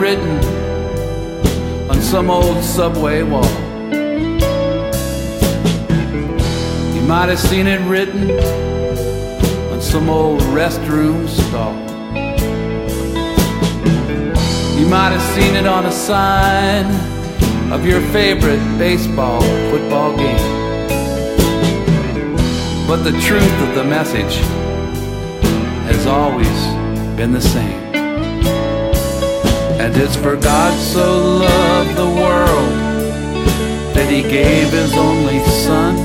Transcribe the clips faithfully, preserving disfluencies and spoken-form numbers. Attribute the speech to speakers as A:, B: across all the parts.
A: written on some old subway wall. You might have seen it written on some old restroom stall. You might have seen it on a sign of your favorite baseball or football game. But the truth of the message has always been the same. And it's for God so loved the world that he gave his only son,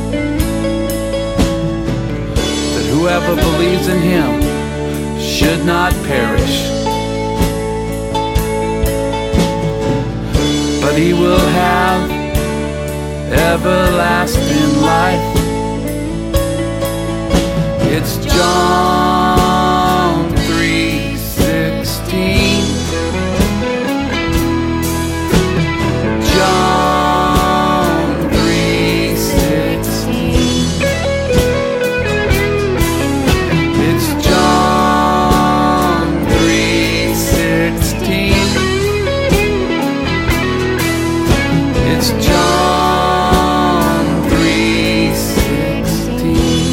A: that whoever believes in him should not perish, but he will have everlasting life. It's John three sixteen. John three sixteen. It's John three sixteen. It's John three sixteen.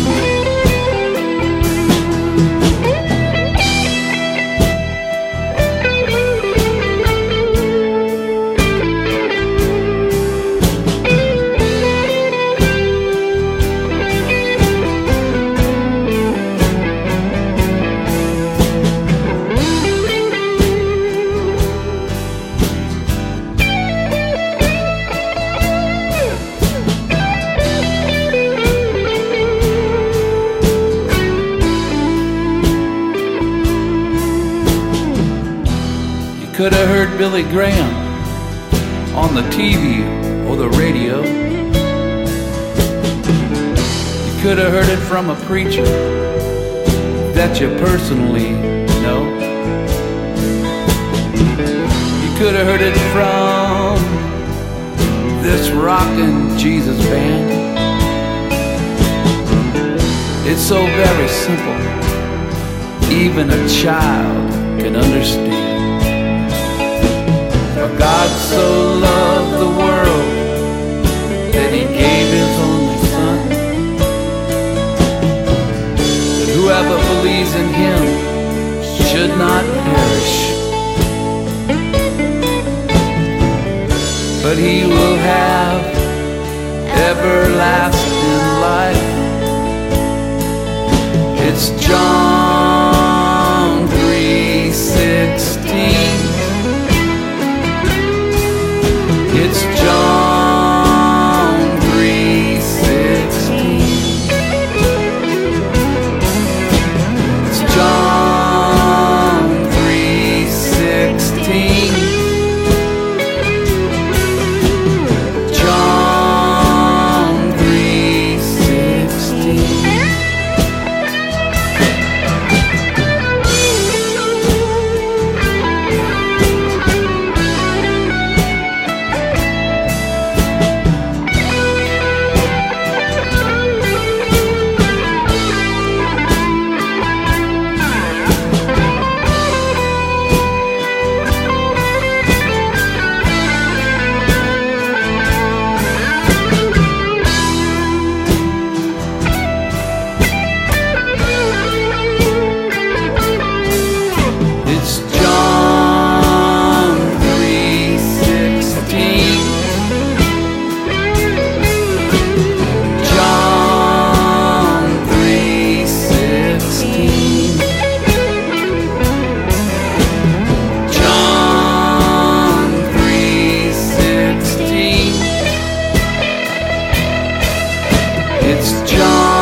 A: Could have heard Billy Graham on the T V or the radio. You could have heard it from a preacher that you personally know. You could have heard it from this rockin' Jesus band. It's so very simple, even a child can understand. For God so loved the world that he gave his only son, that whoever believes in him should not perish, but he will have everlasting life. It's John three sixteen. It's John three sixteen. It's John three sixteen. John three sixteen. It's John.